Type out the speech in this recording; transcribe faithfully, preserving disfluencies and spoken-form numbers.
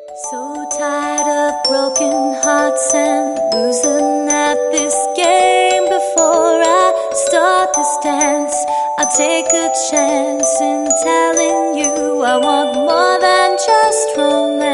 So tired of broken hearts and losing at this game. Before I start this dance, I'll take a chance in telling you I want more than just romance.